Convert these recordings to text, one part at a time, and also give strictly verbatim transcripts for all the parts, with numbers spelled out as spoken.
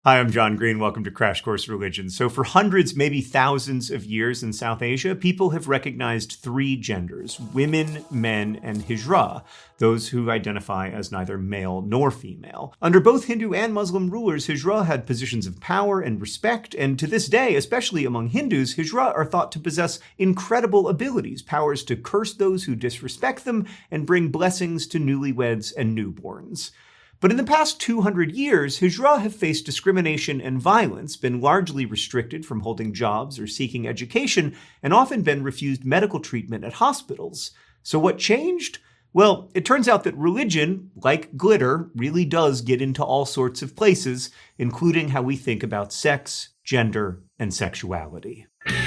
Hi, I'm John Green. Welcome to Crash Course Religion. So for hundreds, maybe thousands of years in South Asia, people have recognized three genders: women, men, and hijra, those who identify as neither male nor female. Under both Hindu and Muslim rulers, hijra had positions of power and respect, and to this day, especially among Hindus, hijra are thought to possess incredible abilities, powers to curse those who disrespect them and bring blessings to newlyweds and newborns. But in the past two hundred years, hijra have faced discrimination and violence, been largely restricted from holding jobs or seeking education, and often been refused medical treatment at hospitals. So what changed? Well, it turns out that religion, like glitter, really does get into all sorts of places, including how we think about sex, gender, and sexuality.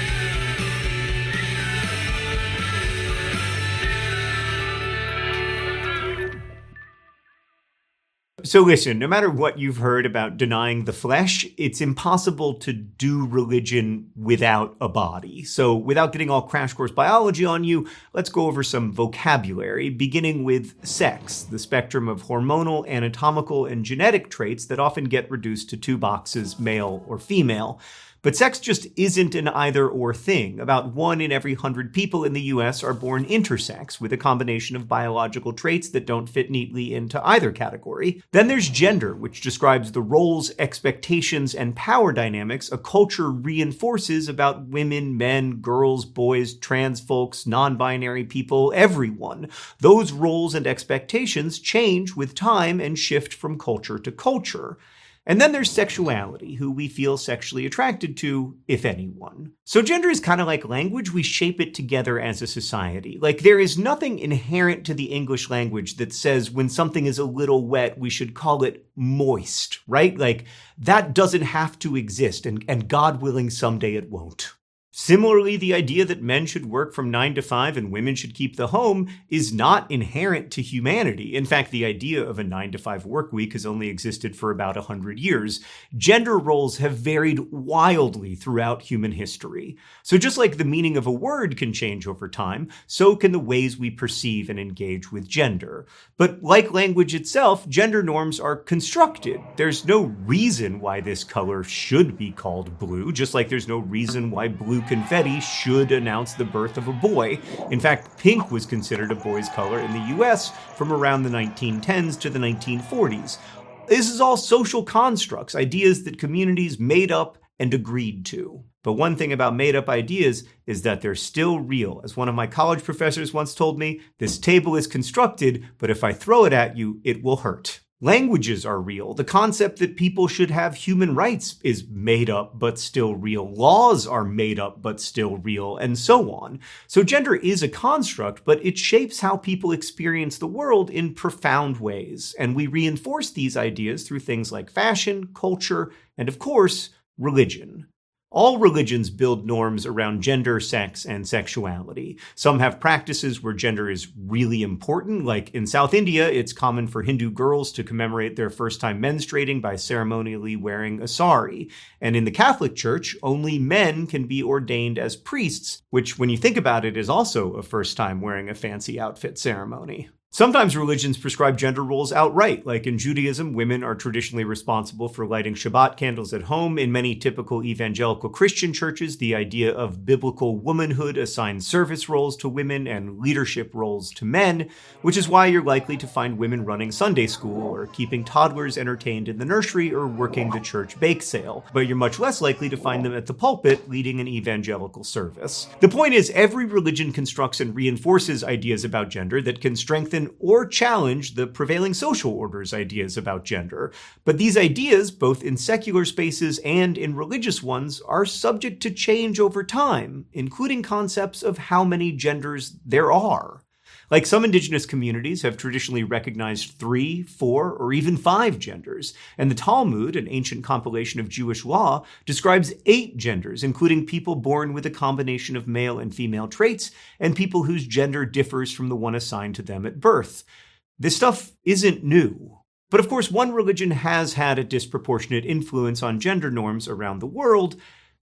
So listen, no matter what you've heard about denying the flesh, it's impossible to do religion without a body. So without getting all crash course biology on you, let's go over some vocabulary, beginning with sex, the spectrum of hormonal, anatomical, and genetic traits that often get reduced to two boxes, male or female. But sex just isn't an either-or thing. About one in every hundred people in the U S are born intersex, with a combination of biological traits that don't fit neatly into either category. Then there's gender, which describes the roles, expectations, and power dynamics a culture reinforces about women, men, girls, boys, trans folks, non-binary people, everyone. Those roles and expectations change with time and shift from culture to culture. And then there's sexuality, who we feel sexually attracted to, if anyone. So gender is kind of like language. We shape it together as a society. Like, there is nothing inherent to the English language that says when something is a little wet, we should call it moist, right? Like, that doesn't have to exist, and, and God willing, someday it won't. Similarly, the idea that men should work from nine to five and women should keep the home is not inherent to humanity. In fact, the idea of a nine to five work week has only existed for about one hundred years. Gender roles have varied wildly throughout human history. So just like the meaning of a word can change over time, so can the ways we perceive and engage with gender. But like language itself, gender norms are constructed. There's no reason why this color should be called blue, just like there's no reason why blue confetti should announce the birth of a boy. In fact, pink was considered a boy's color in the U S from around the nineteen tens to the nineteen forties. This is all social constructs, ideas that communities made up and agreed to. But one thing about made-up ideas is that they're still real. As one of my college professors once told me, this table is constructed, but if I throw it at you, it will hurt. Languages are real. The concept that people should have human rights is made up but still real. Laws are made up but still real, and so on. So gender is a construct, but it shapes how people experience the world in profound ways. And we reinforce these ideas through things like fashion, culture, and of course, religion. All religions build norms around gender, sex, and sexuality. Some have practices where gender is really important, like in South India, it's common for Hindu girls to commemorate their first time menstruating by ceremonially wearing a sari. And in the Catholic Church, only men can be ordained as priests, which, when you think about it, is also a first time wearing a fancy outfit ceremony. Sometimes religions prescribe gender roles outright, like in Judaism, women are traditionally responsible for lighting Shabbat candles at home. In many typical evangelical Christian churches, the idea of biblical womanhood assigns service roles to women and leadership roles to men, which is why you're likely to find women running Sunday school or keeping toddlers entertained in the nursery or working the church bake sale. But you're much less likely to find them at the pulpit leading an evangelical service. The point is, every religion constructs and reinforces ideas about gender that can strengthen or challenge the prevailing social order's ideas about gender. But these ideas, both in secular spaces and in religious ones, are subject to change over time, including concepts of how many genders there are. Like, some indigenous communities have traditionally recognized three, four, or even five genders, and the Talmud, an ancient compilation of Jewish law, describes eight genders, including people born with a combination of male and female traits, and people whose gender differs from the one assigned to them at birth. This stuff isn't new. But of course, one religion has had a disproportionate influence on gender norms around the world: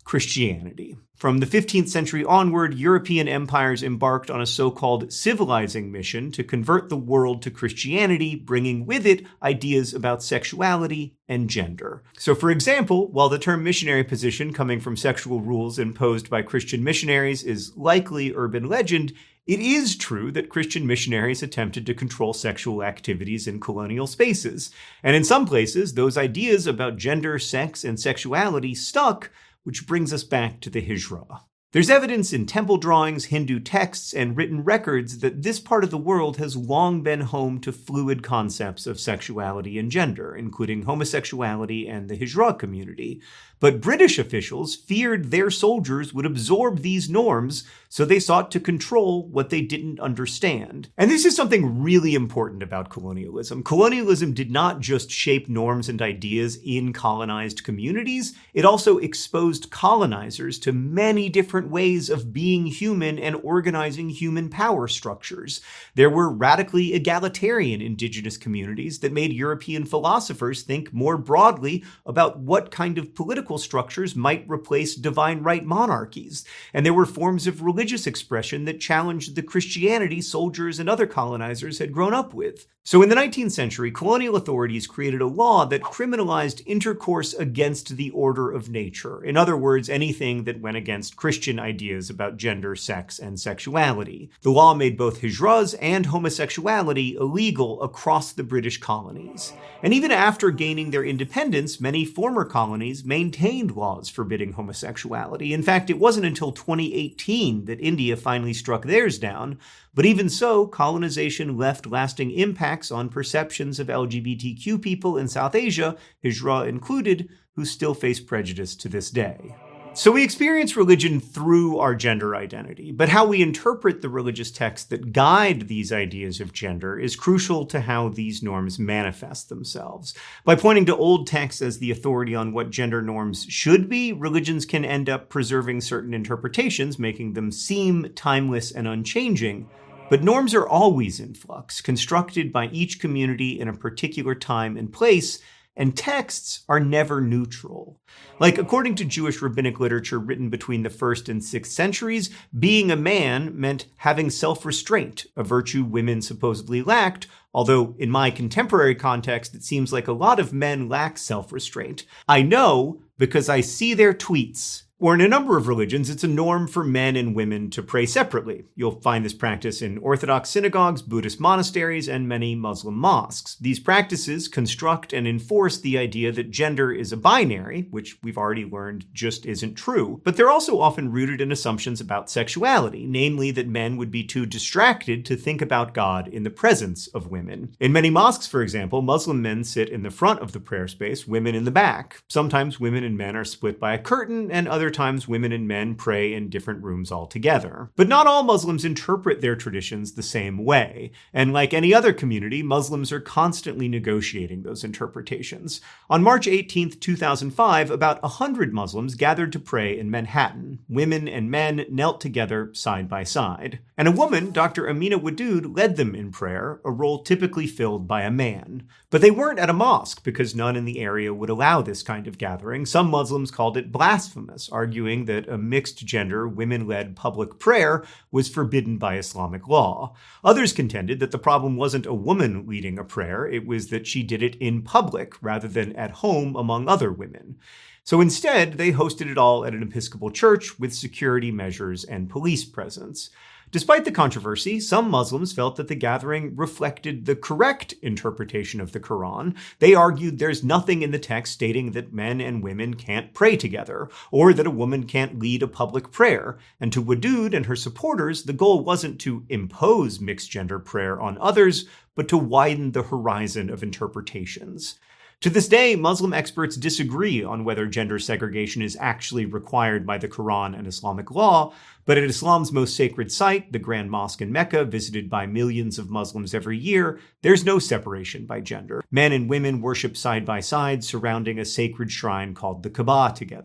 Christianity. From the fifteenth century onward, European empires embarked on a so-called civilizing mission to convert the world to Christianity, bringing with it ideas about sexuality and gender. So, for example, while the term missionary position coming from sexual rules imposed by Christian missionaries is likely urban legend, it is true that Christian missionaries attempted to control sexual activities in colonial spaces. And in some places, those ideas about gender, sex, and sexuality stuck, which brings us back to the Hijra. There's evidence in temple drawings, Hindu texts, and written records that this part of the world has long been home to fluid concepts of sexuality and gender, including homosexuality and the Hijra community. But British officials feared their soldiers would absorb these norms, so they sought to control what they didn't understand. And this is something really important about colonialism. Colonialism did not just shape norms and ideas in colonized communities, it also exposed colonizers to many different ways of being human and organizing human power structures. There were radically egalitarian indigenous communities that made European philosophers think more broadly about what kind of political structures might replace divine right monarchies. And there were forms of religious expression that challenged the Christianity soldiers and other colonizers had grown up with. So in the nineteenth century, colonial authorities created a law that criminalized intercourse against the order of nature. In other words, anything that went against Christian ideas about gender, sex, and sexuality. The law made both hijras and homosexuality illegal across the British colonies. And even after gaining their independence, many former colonies maintained laws forbidding homosexuality. In fact, it wasn't until twenty eighteen that India finally struck theirs down. But even so, colonization left lasting impacts on perceptions of L G B T Q people in South Asia, Hijra included, who still face prejudice to this day. So we experience religion through our gender identity, but how we interpret the religious texts that guide these ideas of gender is crucial to how these norms manifest themselves. By pointing to old texts as the authority on what gender norms should be, religions can end up preserving certain interpretations, making them seem timeless and unchanging. But norms are always in flux, constructed by each community in a particular time and place, and texts are never neutral. Like, according to Jewish rabbinic literature written between the first and sixth centuries, being a man meant having self-restraint, a virtue women supposedly lacked, although in my contemporary context, it seems like a lot of men lack self-restraint. I know because I see their tweets. Or in a number of religions, it's a norm for men and women to pray separately. You'll find this practice in Orthodox synagogues, Buddhist monasteries, and many Muslim mosques. These practices construct and enforce the idea that gender is a binary, which we've already learned just isn't true. But they're also often rooted in assumptions about sexuality, namely that men would be too distracted to think about God in the presence of women. In many mosques, for example, Muslim men sit in the front of the prayer space, women in the back. Sometimes women and men are split by a curtain, and other times women and men pray in different rooms altogether. But not all Muslims interpret their traditions the same way, and like any other community, Muslims are constantly negotiating those interpretations. On March eighteenth, two thousand five, about one hundred Muslims gathered to pray in Manhattan. Women and men knelt together side by side. And a woman, Doctor Amina Wadud, led them in prayer, a role typically filled by a man. But they weren't at a mosque because none in the area would allow this kind of gathering. Some Muslims called it blasphemous, arguing that a mixed-gender, women-led public prayer was forbidden by Islamic law. Others contended that the problem wasn't a woman leading a prayer, it was that she did it in public rather than at home among other women. So instead, they hosted it all at an Episcopal church with security measures and police presence. Despite the controversy, some Muslims felt that the gathering reflected the correct interpretation of the Quran. They argued there's nothing in the text stating that men and women can't pray together, or that a woman can't lead a public prayer. And to Wadud and her supporters, the goal wasn't to impose mixed-gender prayer on others, but to widen the horizon of interpretations. To this day, Muslim experts disagree on whether gender segregation is actually required by the Quran and Islamic law, but at Islam's most sacred site, the Grand Mosque in Mecca, visited by millions of Muslims every year, there's no separation by gender. Men and women worship side by side, surrounding a sacred shrine called the Kaaba together.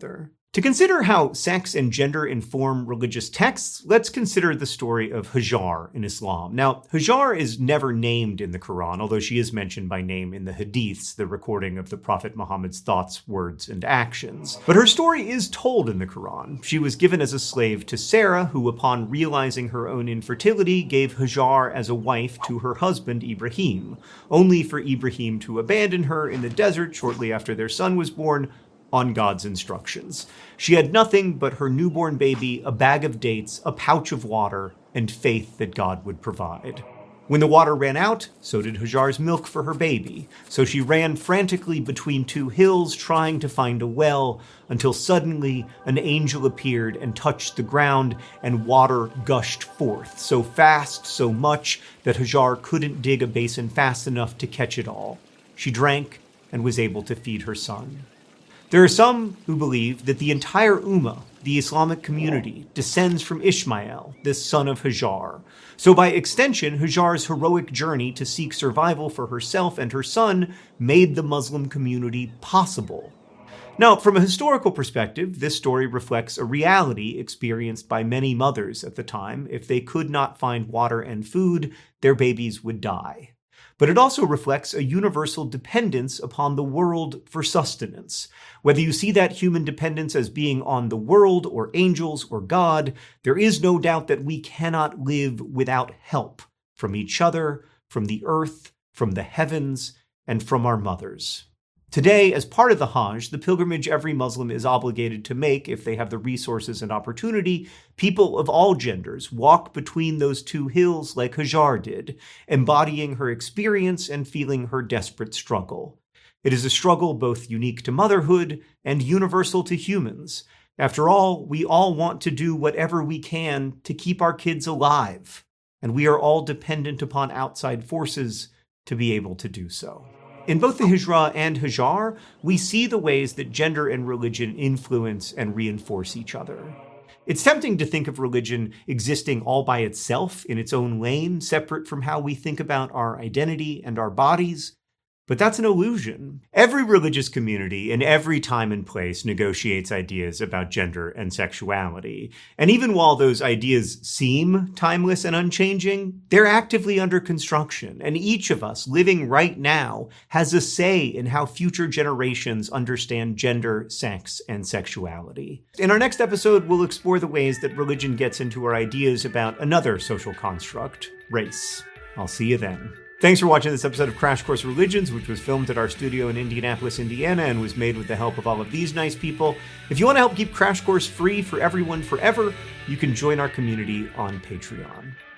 To consider how sex and gender inform religious texts, let's consider the story of Hajar in Islam. Now, Hajar is never named in the Quran, although she is mentioned by name in the Hadiths, the recording of the Prophet Muhammad's thoughts, words, and actions. But her story is told in the Quran. She was given as a slave to Sarah, who, upon realizing her own infertility, gave Hajar as a wife to her husband Ibrahim, only for Ibrahim to abandon her in the desert shortly after their son was born, on God's instructions. She had nothing but her newborn baby, a bag of dates, a pouch of water, and faith that God would provide. When the water ran out, so did Hajar's milk for her baby, so she ran frantically between two hills trying to find a well, until suddenly an angel appeared and touched the ground, and water gushed forth, so fast, so much, that Hajar couldn't dig a basin fast enough to catch it all. She drank and was able to feed her son. There are some who believe that the entire Ummah, the Islamic community, descends from Ishmael, this son of Hajar. So by extension, Hajar's heroic journey to seek survival for herself and her son made the Muslim community possible. Now, from a historical perspective, this story reflects a reality experienced by many mothers at the time. If they could not find water and food, their babies would die. But it also reflects a universal dependence upon the world for sustenance. Whether you see that human dependence as being on the world or angels or God, there is no doubt that we cannot live without help from each other, from the earth, from the heavens, and from our mothers. Today, as part of the Hajj, the pilgrimage every Muslim is obligated to make if they have the resources and opportunity, people of all genders walk between those two hills like Hajar did, embodying her experience and feeling her desperate struggle. It is a struggle both unique to motherhood and universal to humans. After all, we all want to do whatever we can to keep our kids alive, and we are all dependent upon outside forces to be able to do so. In both the Hijra and Hajar, we see the ways that gender and religion influence and reinforce each other. It's tempting to think of religion existing all by itself in its own lane, separate from how we think about our identity and our bodies. But that's an illusion. Every religious community in every time and place negotiates ideas about gender and sexuality. And even while those ideas seem timeless and unchanging, they're actively under construction. And each of us living right now has a say in how future generations understand gender, sex, and sexuality. In our next episode, we'll explore the ways that religion gets into our ideas about another social construct, race. I'll see you then. Thanks for watching this episode of Crash Course Religions, which was filmed at our studio in Indianapolis, Indiana, and was made with the help of all of these nice people. If you want to help keep Crash Course free for everyone forever, you can join our community on Patreon.